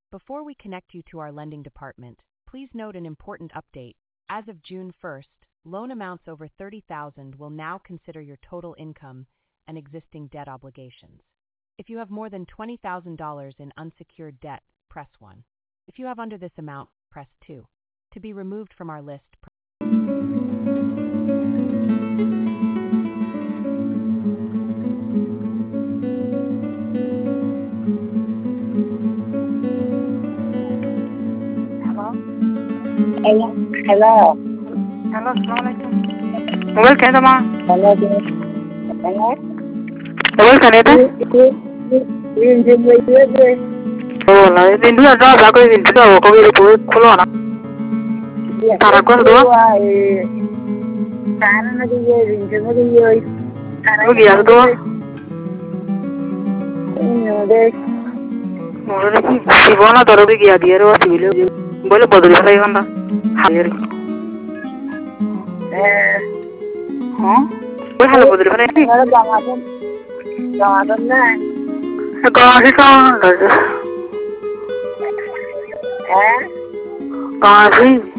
Before we connect you to our lending department, please note an important update. As of June 1st, loan amounts over $30,000 will now consider your total income and existing debt obligations. If you have more than $20,000 in unsecured debt, press 1. If you have under this amount, press 2. To be removed from our list, Hello. Hello. Hello, assalamualaikum. Mobile kaya tama? Hello. Hello. Mobile kaya ito? Yung may Oh, wala. Hindi na daw ako hindi daw ako kulo na. Tara ko do. Sana nagiging Ogi ya do. Mole si bona toro bi gya diye ro sibile. Bole bodol sai ganda. Hayri. Bole halo bodol sai. Jangan na. Gaari ka. Gaari.